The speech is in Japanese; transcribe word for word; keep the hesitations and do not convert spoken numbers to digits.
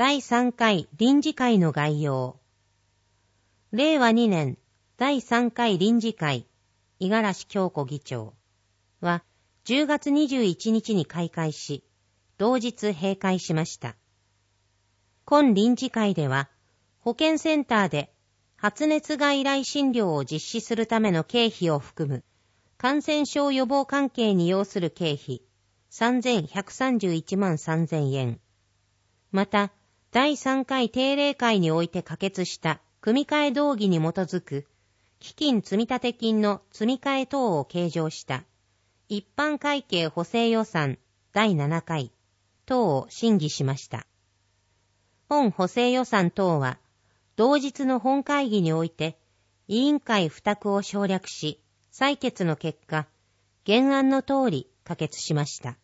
だいさんかい臨時会の概要。れいわにねんだいさんかい臨時会、五十嵐京子議長はじゅうがつにじゅういちにちに開会し、同日閉会しました。今臨時会では、保健センターで発熱外来診療を実施するための経費を含む感染症予防関係に要する経費さんぜんひゃくさんじゅういちまんさんぜんえん。また、だいさんかい定例会において可決した組替え動議に基づく基金積立金の積み替え等を計上した一般会計補正予算だいななかい等を審議しました。本補正予算等は同日の本会議において委員会付託を省略し採決の結果、原案の通り可決しました。